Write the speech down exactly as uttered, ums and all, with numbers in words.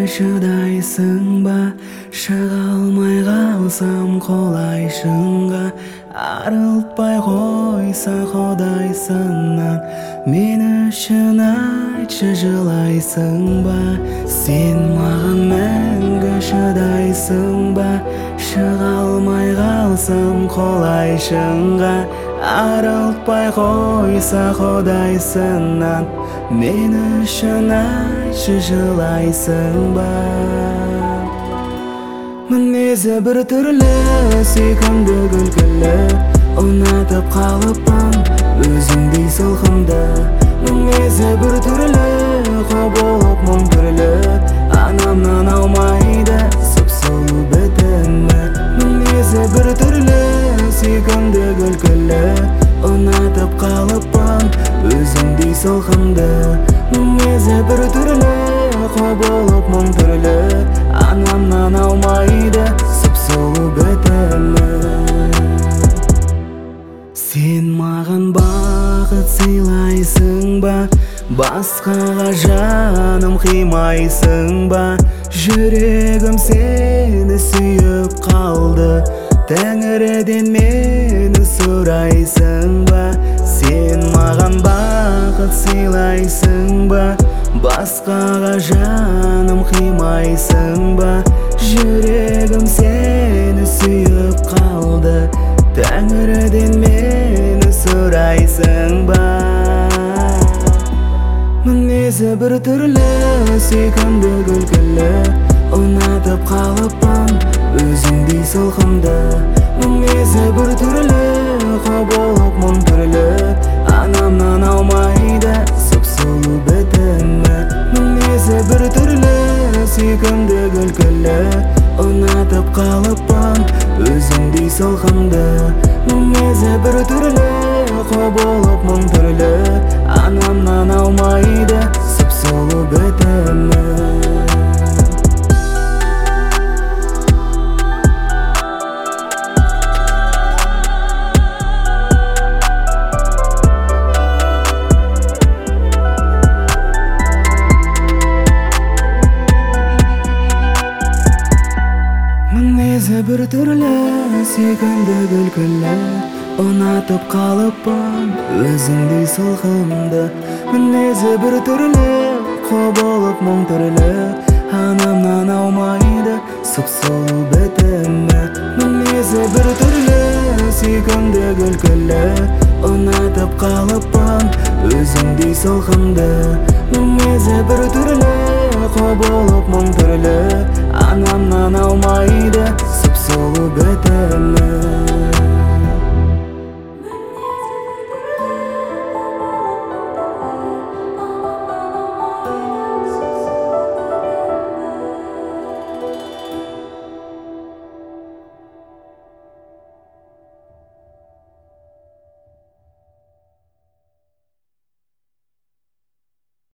шыдайсың ба, шыға алмай қалсам қолайшыңға, арылтпай қойса құдайсынан, мен үшін айтшы жылайсың ба, сен маған мәңгі шыдайсың ба, шыға алмай қалсам қолайшыңға, арылтпай қойса құдайсынан, мен үшін айтшы жылайсың ба. Мінезі бір түрлі, сүйкімді күлкілі, ұнатып қалыппын өзіңдей сылқымды. Мінезі бір түрлі, құбылып мұң түрлі, анамнан аумайды сұп-сұлу бітімі. Мінезі бір түрлі, сүйкімді күлкілі, ұнатып қалыппын өзіңдей сылқымды. Мінезі бір түрлі, құбылып мұң түрлі, анамнан аумайды сұп-сұлу бітімі. Сен маған бақыт сыйлайсың ба, басқаға жаным қимайсың ба, жүрегім сені сүйіп қалды, Тәңірден мені сұрайсың ба. Сен маған бақыт сыйлайсың ба, басқаға жаным қимайсың ба, жүрегім сені сүйіп қалды, Тәңірден мені сұрайсың ба. Мінезі бір түрлі, сүйкімді күлкілі, ұнатып қалыппын өзіңдей сылқымды. Мінезі бір түрлі, құбылып мұң түрлі, анамнан аумайды сұп-сұлу бітімі. Мінезі бір түрлі, сүйкімді күлкілі, ұнатып қалыппын өзіңдей сылқымды. Мінезі бір түрлі, құбылып мұң түрлі, анамнан аумайды сұп-сұлу бітімі. Мінезі бір түрлі, сүйкімді күлкілі, ұнатып қалыппын өзіңдей сылқымды. Мінезі бір түрлі, құбылып мұң түрлі, анамнан аумайды сұп-сұлу бітімі. Мінезі бір түрлі, сүйкімді күлкілі, ұнатып қалыппын өзіңдей сылқымды. Мінезі бір түрлі, құбылып мұң түрлі, анамнан аумайды сұп-сұлу бітімі.